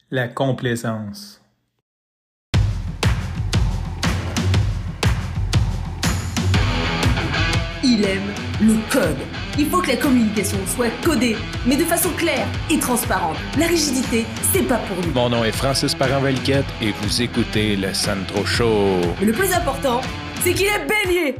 La complaisance. Il aime le code. Il faut que la communication soit codée, mais de façon claire et transparente. La rigidité, c'est pas pour nous. Mon nom est Francis Parent-Valquette et vous écoutez le Sandro Show. Mais le plus important, c'est qu'il est bélier.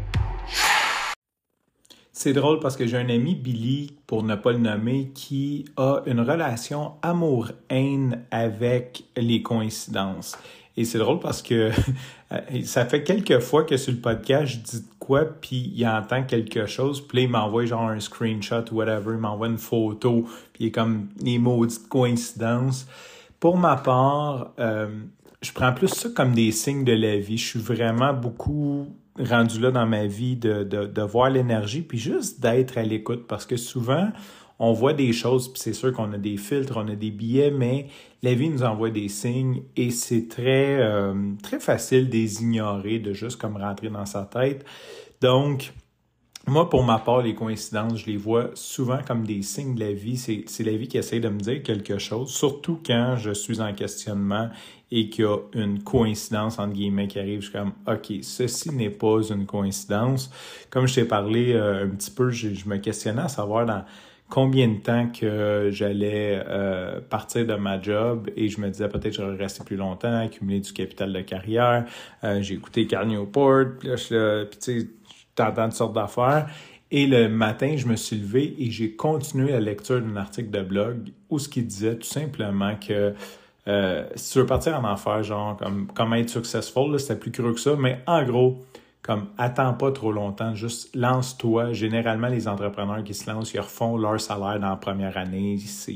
C'est drôle parce que j'ai un ami, Billy, pour ne pas le nommer, qui a une relation amour-haine avec les coïncidences. Et c'est drôle parce que ça fait quelques fois que sur le podcast, je dis de quoi, puis il entend quelque chose, puis là, il m'envoie genre un screenshot ou whatever, il m'envoie une photo, puis il est comme les maudites coïncidences. Pour ma part, je prends plus ça comme des signes de la vie. Je suis vraiment beaucoup rendu là dans ma vie de voir l'énergie, puis juste d'être à l'écoute, parce que souvent, on voit des choses, puis c'est sûr qu'on a des filtres, on a des billets, mais la vie nous envoie des signes et c'est très, très facile de les ignorer, de juste comme rentrer dans sa tête. Donc, moi, pour ma part, les coïncidences, je les vois souvent comme des signes de la vie. C'est la vie qui essaie de me dire quelque chose, surtout quand je suis en questionnement et qu'il y a une coïncidence, entre guillemets, qui arrive. Je suis comme, OK, ceci n'est pas une coïncidence. Comme je t'ai parlé un petit peu, je me questionnais à savoir dans combien de temps que j'allais partir de ma job et je me disais peut-être que j'aurais resté plus longtemps, accumuler du capital de carrière. J'ai écouté Cal Newport, puis là, puis tu sais, t'entends toutes sortes d'affaires. Et le matin, je me suis levé et j'ai continué la lecture d'un article de blog où ce qui disait tout simplement que si tu veux partir en enfer, genre comme comment être successful, là, c'était plus creux que ça, mais en gros, comme attends pas trop longtemps, juste lance-toi. Généralement, les entrepreneurs qui se lancent, ils refont leur salaire dans la première année.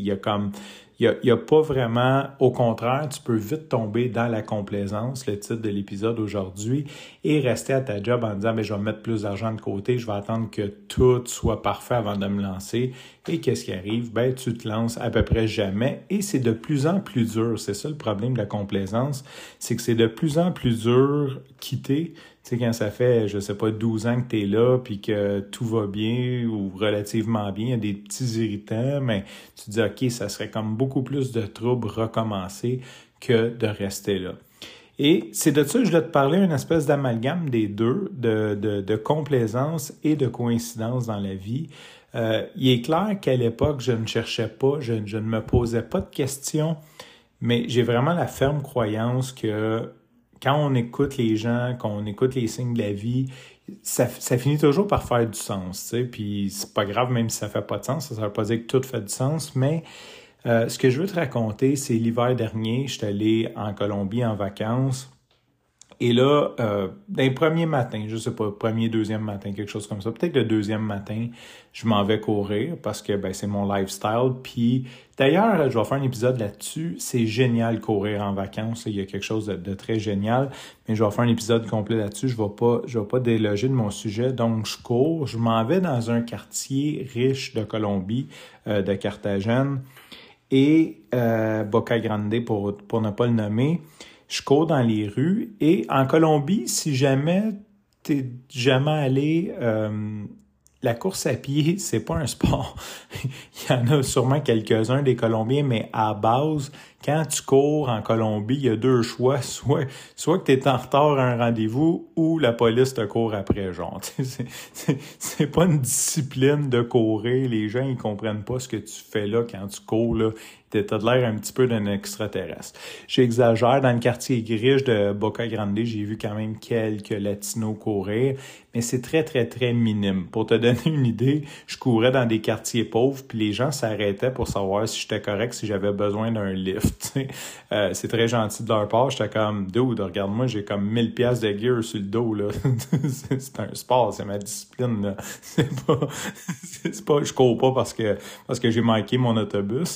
Il y a pas vraiment, au contraire, tu peux vite tomber dans la complaisance, le titre de l'épisode aujourd'hui, et rester à ta job en disant, je vais mettre plus d'argent de côté, je vais attendre que tout soit parfait avant de me lancer. Et qu'est-ce qui arrive? Tu te lances à peu près jamais et c'est de plus en plus dur. C'est ça le problème de la complaisance, c'est que c'est de plus en plus dur quitter. Tu sais, quand ça fait, 12 ans que tu es là puis que tout va bien ou relativement bien, il y a des petits irritants, mais tu te dis, OK, ça serait comme beaucoup plus de trouble recommencer que de rester là. Et c'est de ça que je voulais te parler, une espèce d'amalgame des deux, de complaisance et de coïncidence dans la vie. Il est clair qu'à l'époque, je ne cherchais pas, je ne me posais pas de questions, mais j'ai vraiment la ferme croyance que quand on écoute les gens, quand on écoute les signes de la vie, ça finit toujours par faire du sens, tu sais, puis c'est pas grave même si ça fait pas de sens, ça veut pas dire que tout fait du sens, mais ce que je veux te raconter, c'est l'hiver dernier, je suis allé en Colombie en vacances. Et là, dans les premiers matins, je sais pas, premier, deuxième matin, quelque chose comme ça, peut-être le deuxième matin, je m'en vais courir parce que c'est mon lifestyle. Puis d'ailleurs, je vais faire un épisode là-dessus. C'est génial courir en vacances. Il y a quelque chose de très génial. Mais je vais faire un épisode complet là-dessus. Je vais pas déloger de mon sujet. Donc, je cours. Je m'en vais dans un quartier riche de Colombie, de Carthagène. Et Boca Grande, pour ne pas le nommer. Je cours dans les rues et en Colombie, si jamais t'es jamais allé, la course à pied, c'est pas un sport. Il y en a sûrement quelques-uns des Colombiens, mais à base, quand tu cours en Colombie, il y a deux choix. Soit que tu es en retard à un rendez-vous ou la police te court après, genre. C'est pas une discipline de courir. Les gens, ils comprennent pas ce que tu fais là quand tu cours, là. T'as de l'air un petit peu d'un extraterrestre. J'exagère. Dans le quartier riche de Boca Grande, j'ai vu quand même quelques latinos courir, mais c'est très, très, très minime. Pour te donner une idée, je courais dans des quartiers pauvres, puis les gens s'arrêtaient pour savoir si j'étais correct, si j'avais besoin d'un lift. C'est très gentil de leur part. J'étais comme, dude, regarde-moi, j'ai comme 1000 piastres de gear sur le dos, là. C'est un sport, c'est ma discipline, là. C'est pas, je cours pas parce que j'ai manqué mon autobus.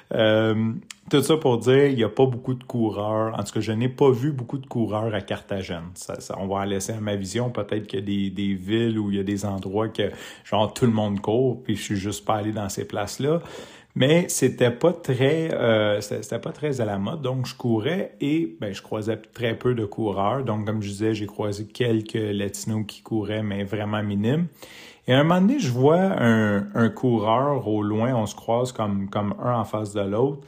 Tout ça pour dire, il n'y a pas beaucoup de coureurs. En tout cas, je n'ai pas vu beaucoup de coureurs à Carthagène. Ça, on va en laisser à ma vision. Peut-être qu'il y a des villes où il y a des endroits que, genre, tout le monde court, puis je suis juste pas allé dans ces places-là. Mais c'était pas très à la mode. Donc, je courais et je croisais très peu de coureurs. Donc, comme je disais, j'ai croisé quelques latinos qui couraient, mais vraiment minimes. Et à un moment donné, je vois un coureur au loin, on se croise comme un en face de l'autre.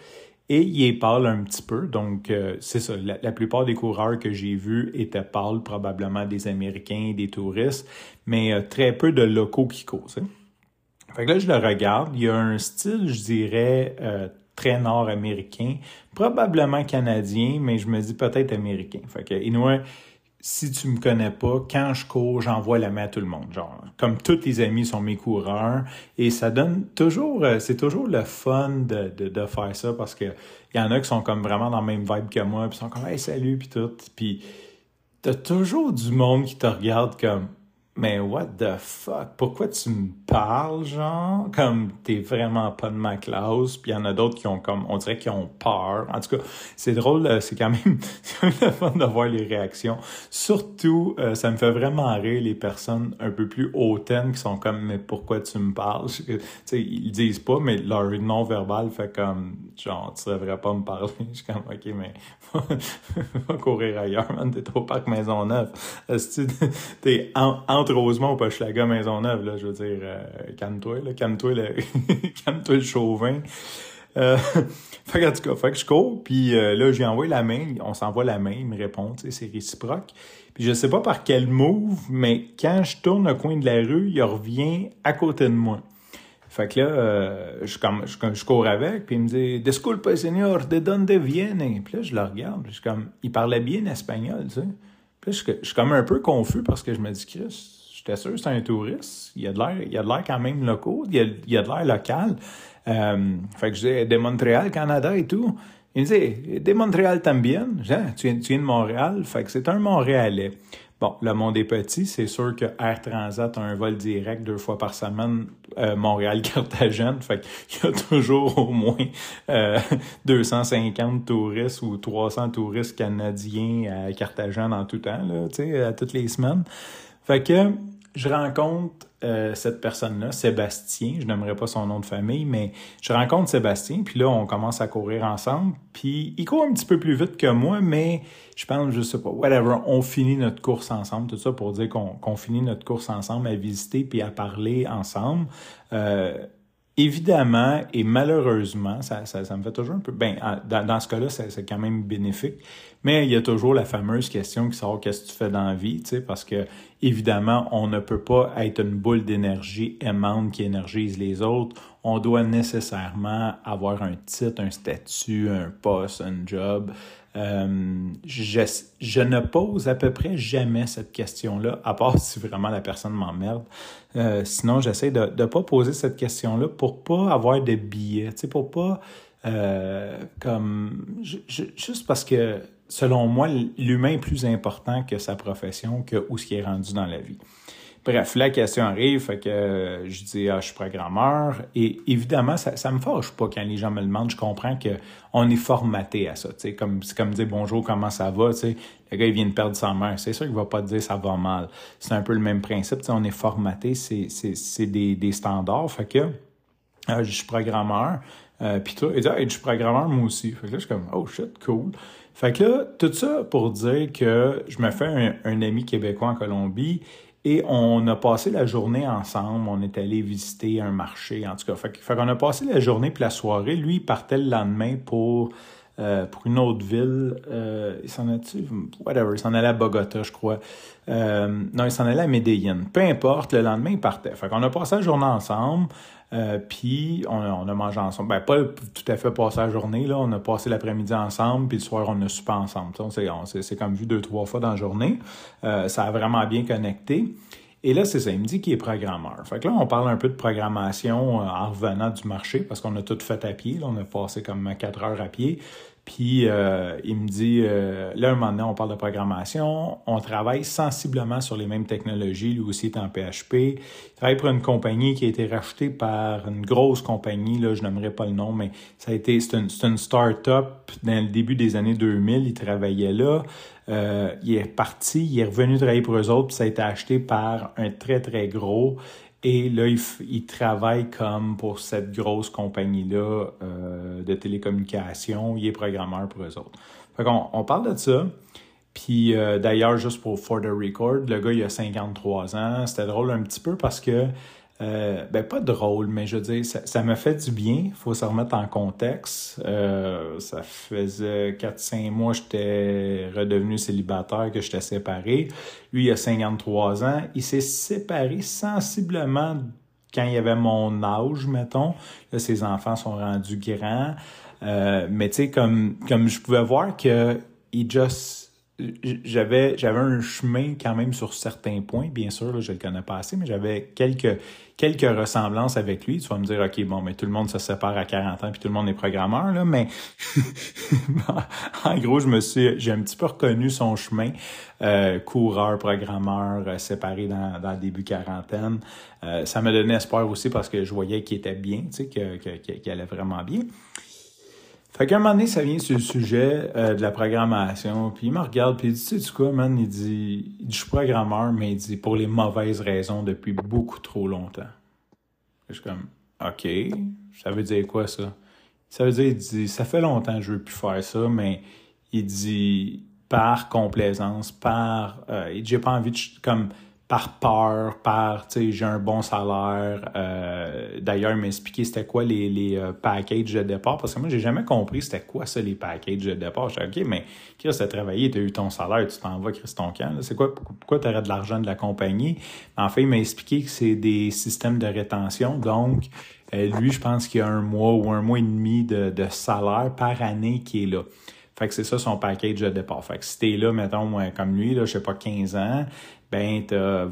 Et il est pâle un petit peu, donc c'est ça. La plupart des coureurs que j'ai vus étaient pâles, probablement des Américains, des touristes, mais très peu de locaux qui courent. T'sais. Fait que là, je le regarde. Il y a un style, je dirais, très nord-américain, probablement canadien, mais je me dis peut-être américain. Fait que, anyway, si tu me connais pas, quand je cours, j'envoie la main à tout le monde. Genre, comme tous les amis sont mes coureurs, et ça donne toujours, c'est toujours le fun de faire ça parce que il y en a qui sont comme vraiment dans la même vibe que moi, puis sont comme hey salut puis tout, puis t'as toujours du monde qui te regarde comme mais what the fuck? Pourquoi tu me parles, genre? Comme t'es vraiment pas de ma classe. Puis il y en a d'autres qui ont comme, on dirait qu'ils ont peur. En tout cas, c'est drôle, c'est quand même le fun de voir les réactions. Surtout, ça me fait vraiment rire les personnes un peu plus hautaines qui sont comme, mais pourquoi tu me parles? Tu sais, ils disent pas, mais leur non-verbal fait comme, genre, tu devrais pas me parler. Je suis comme, ok, mais va courir ailleurs, man. T'es au parc Maisonneuve. T'es entre Rosemont ou Hochelaga Maisonneuve, là, je veux dire, calme-toi, calme-toi le chauvin. Fait que, en tout cas, fait que je cours, puis là, j'ai envoyé la main, on s'envoie la main, il me répond, tu sais, c'est réciproque. Puis je sais pas par quel move, mais quand je tourne le coin de la rue, il revient à côté de moi. Fait que là, je cours avec, puis il me dit « Disculpe, señor, ¿de dónde viene? » Puis là, je le regarde, puis je suis comme, il parlait bien espagnol, tu sais. Puis là, je suis comme un peu confus parce que je me dis « Chris, j'étais sûr que c'est un touriste, il a de l'air quand même local, il a de l'air local. » Fait que je dis « De Montréal, Canada et tout. » Il me dit « De Montréal también. » Je dis « Tu viens de Montréal? » Fait que c'est un Montréalais. Bon, le monde est petit, c'est sûr que Air Transat a un vol direct 2 fois par semaine, Montréal-Carthagène, fait qu'il y a toujours au moins 250 touristes ou 300 touristes canadiens à Carthagène en tout temps, là, tu sais, à toutes les semaines. Fait que je rencontre cette personne-là, Sébastien, je n'aimerais pas son nom de famille, mais je rencontre Sébastien, puis là, on commence à courir ensemble, puis il court un petit peu plus vite que moi, mais je pense, je sais pas, whatever, on finit notre course ensemble, tout ça pour dire qu'on finit notre course ensemble à visiter puis à parler ensemble. Évidemment et malheureusement, ça me fait toujours un peu... Ben, dans ce cas-là, c'est quand même bénéfique. Mais il y a toujours la fameuse question qui sort « Qu'est-ce que tu fais dans la vie? » Tu sais, parce que, évidemment, on ne peut pas être une boule d'énergie aimante qui énergise les autres. On doit nécessairement avoir un titre, un statut, un poste, un job. Je ne pose à peu près jamais cette question-là, à part si vraiment la personne m'emmerde. Sinon, j'essaie de pas poser cette question-là pour pas avoir de billets, tu sais, pour pas juste parce que selon moi, l'humain est plus important que sa profession, que où ce qui est rendu dans la vie. Bref, la question arrive, fait que je dis je suis programmeur et évidemment ça me fâche pas quand les gens me le demandent, je comprends que on est formaté à ça, tu sais c'est comme dire bonjour, comment ça va, tu sais, le gars il vient de perdre sa mère, c'est sûr qu'il va pas te dire ça va mal. C'est un peu le même principe, tu sais, on est formaté, c'est des standards, fait que je suis programmeur. Puis toi, il dit je suis programmeur moi aussi. Fait que là je suis comme oh shit, cool. Fait que là tout ça pour dire que je me fais un ami québécois en Colombie. Et on a passé la journée ensemble, on est allé visiter un marché, en tout cas. Fait qu'on a passé la journée puis la soirée. Lui, il partait le lendemain pour une autre ville. Il s'en allait à Bogota, je crois. Non, il s'en allait à Medellín. Peu importe, le lendemain, il partait. Fait qu'on a passé la journée ensemble. Puis on a mangé ensemble. Ben, pas tout à fait passé la journée, là. On a passé l'après-midi ensemble, puis le soir, on a soupé ensemble. On s'est comme vu 2-3 fois dans la journée. Ça a vraiment bien connecté. Et là, c'est ça, il me dit qu'il est programmeur. Fait que là, on parle un peu de programmation en revenant du marché, parce qu'on a tout fait à pied. Là, on a passé comme 4 heures à pied. Puis il me dit, là, un moment donné, on parle de programmation, on travaille sensiblement sur les mêmes technologies, lui aussi est en PHP. Il travaille pour une compagnie qui a été rachetée par une grosse compagnie, là, je n'aimerais pas le nom, mais c'est une start-up dans le début des années 2000, il travaillait là. Il est parti, il est revenu travailler pour eux autres, puis ça a été acheté par un très, très gros. Et là, il travaille comme pour cette grosse compagnie-là de télécommunications. Il est programmeur pour eux autres. Fait qu'on parle de ça. Puis d'ailleurs, juste for the record, le gars, il a 53 ans. C'était drôle un petit peu parce que pas drôle, mais je veux dire, ça m'a fait du bien. Il faut se remettre en contexte. Ça faisait 4-5 mois que j'étais redevenu célibataire, que j'étais séparé. Lui, il a 53 ans. Il s'est séparé sensiblement quand il avait mon âge, mettons. Là, ses enfants sont rendus grands. Mais tu sais, comme je pouvais voir que j'avais un chemin quand même sur certains points. Bien sûr, là, je le connais pas assez, mais j'avais quelques ressemblances avec lui. Tu vas me dire, OK, bon, mais tout le monde se sépare à 40 ans puis tout le monde est programmeur, là, mais en gros, j'ai un petit peu reconnu son chemin. Coureur, programmeur, séparé dans le début quarantaine. Ça m'a donné espoir aussi parce que je voyais qu'il était bien, tu sais, qu'il allait vraiment bien. Fait qu'à un moment donné, ça vient sur le sujet de la programmation, puis il me regarde, puis il dit, tu sais quoi, man, il dit, je suis programmeur, mais il dit, pour les mauvaises raisons depuis beaucoup trop longtemps. Je suis comme, OK, ça veut dire quoi, ça? Ça veut dire, il dit, ça fait longtemps que je veux plus faire ça, mais il dit, par complaisance, j'ai pas envie de, comme, par peur, tu sais, j'ai un bon salaire. D'ailleurs, il m'a expliqué c'était quoi les packages de départ, parce que moi, j'ai jamais compris c'était quoi ça, les packages de départ. Je dis, OK, mais Chris, t'as travaillé, t'as eu ton salaire, tu t'en vas, Chris, ton camp. Là. C'est quoi, pourquoi t'aurais de l'argent de la compagnie? En fait, il m'a expliqué que c'est des systèmes de rétention. Donc, lui, je pense qu'il y a 1 mois ou 1 mois et demi de salaire par année qui est là. Fait que c'est ça son package de départ. Fait que si t'es là, mettons, comme lui, là, je sais pas, 15 ans, ben t'as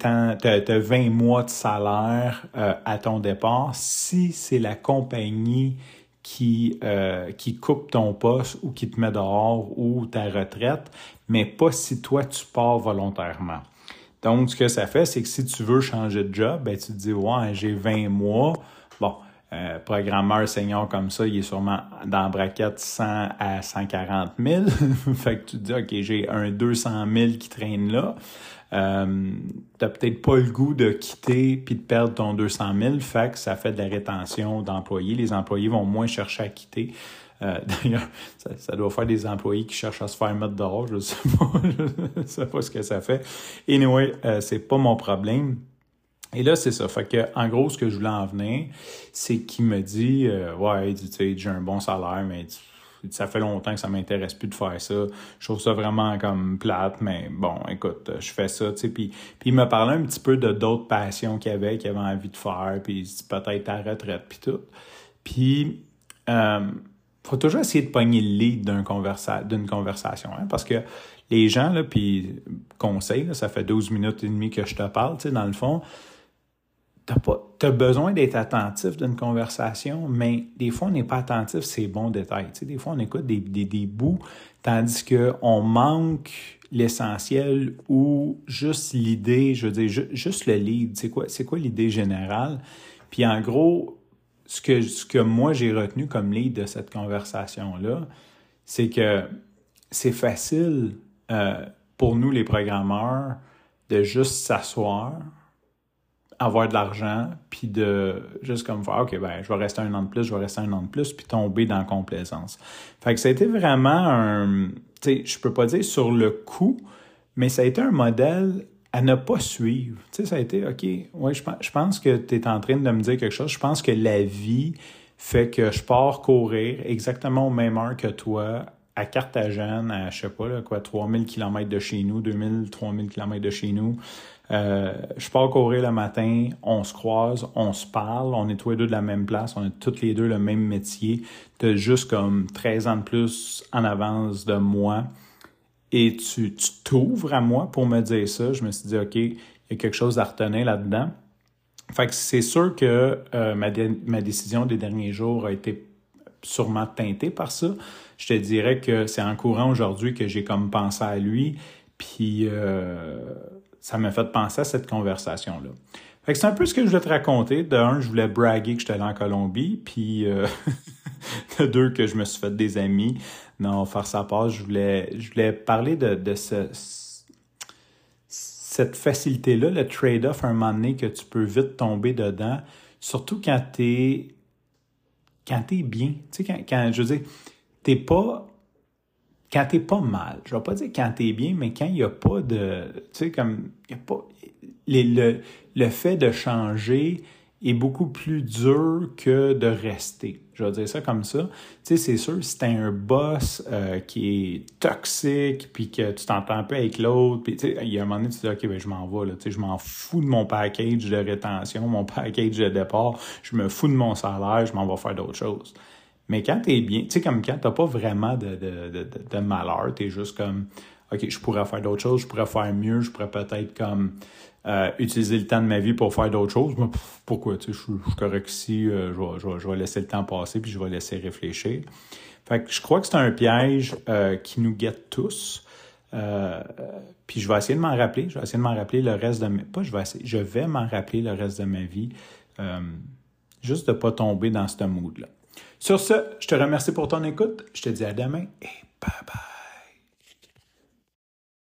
20 mois de salaire à ton départ. Si c'est la compagnie qui coupe ton poste ou qui te met dehors ou ta retraite, mais pas si toi tu pars volontairement. Donc, ce que ça fait, c'est que si tu veux changer de job, ben tu te dis, ouais, j'ai 20 mois, bon, programmeur senior comme ça, il est sûrement dans la braquette 100 à 140 000. Fait que tu te dis, OK, j'ai un 200 000 qui traîne là. T'as peut-être pas le goût de quitter puis de perdre ton 200 000. Fait que ça fait de la rétention d'employés. Les employés vont moins chercher à quitter. D'ailleurs, ça doit faire des employés qui cherchent à se faire mettre dehors. Je sais pas ce que ça fait. Anyway, c'est pas mon problème. Et là, c'est ça. Fait que, en gros, ce que je voulais en venir, c'est qu'il me dit, ouais, tu sais, j'ai un bon salaire, mais ça fait longtemps que ça m'intéresse plus de faire ça. Je trouve ça vraiment comme plate, mais bon, écoute, je fais ça, tu sais. Puis il me parlait un petit peu de d'autres passions qu'il avait envie de faire, puis peut-être à la retraite, puis tout. Puis, faut toujours essayer de pogner le lead d'une conversation, hein, parce que les gens, là, puis conseil, là, ça fait 12 minutes et demie que je te parle, tu sais, dans le fond, t'as besoin d'être attentif d'une conversation, mais des fois, on n'est pas attentif ces bons détails. Tu sais, des fois, on écoute des bouts, tandis que on manque l'essentiel ou juste l'idée, je veux dire, juste le lead. C'est quoi l'idée générale? Puis en gros, ce que moi, j'ai retenu comme lead de cette conversation-là, c'est que c'est facile pour nous, les programmeurs, de juste s'asseoir, avoir de l'argent, puis de juste comme faire, OK, ben je vais rester 1 an de plus, puis tomber dans la complaisance. Fait que ça a été vraiment tu sais, je peux pas dire sur le coup, mais ça a été un modèle à ne pas suivre. Tu sais, ça a été, OK, ouais, je pense que tu es en train de me dire quelque chose. Je pense que la vie fait que je pars courir exactement au même heure que toi, à Carthagène, à, je sais pas, là, 3000 km de chez nous, 2000, 3000 km de chez nous. Je pars courir le matin, on se croise, on se parle, on est tous les deux de la même place, on a tous les deux le même métier. T'as juste comme 13 ans de plus en avance de moi. Et tu t'ouvres à moi pour me dire ça. Je me suis dit, OK, il y a quelque chose à retenir là-dedans. Fait que c'est sûr que ma décision des derniers jours a été sûrement teintée par ça. Je te dirais que c'est en courant aujourd'hui que j'ai comme pensé à lui, puis ça m'a fait penser à cette conversation-là. Fait que c'est un peu ce que je voulais te raconter. De un, je voulais braguer que j'étais allé en Colombie, puis de deux, que je me suis fait des amis. Non, faire sa part, je voulais parler de cette facilité-là, le trade-off à un moment donné que tu peux vite tomber dedans, surtout quand t'es bien. Tu sais, quand je veux dire, t'es pas... quand t'es pas mal, je vais pas dire quand t'es bien, mais quand il y a pas de, tu sais, comme, il y a pas, le fait de changer est beaucoup plus dur que de rester. Je vais dire ça comme ça. Tu sais, c'est sûr, si t'as un boss qui est toxique, puis que tu t'entends un peu avec l'autre, puis tu sais, il y a un moment donné, tu te dis, OK, ben je m'en vais, là, tu sais, je m'en fous de mon package de rétention, mon package de départ, je me fous de mon salaire, je m'en vais faire d'autres choses. Mais quand t'es bien, tu sais, comme quand t'as pas vraiment de malheur, t'es juste comme, OK, je pourrais faire d'autres choses, je pourrais faire mieux, je pourrais peut-être comme utiliser le temps de ma vie pour faire d'autres choses. Mais pourquoi? Tu sais, je suis correct ici, je vais laisser le temps passer puis je vais laisser réfléchir. Fait que je crois que c'est un piège qui nous guette tous. Puis je vais essayer de m'en rappeler. Je vais essayer de m'en rappeler le reste de je vais m'en rappeler le reste de ma vie. Juste de ne pas tomber dans ce mood-là. Sur ce, je te remercie pour ton écoute. Je te dis à demain et bye bye.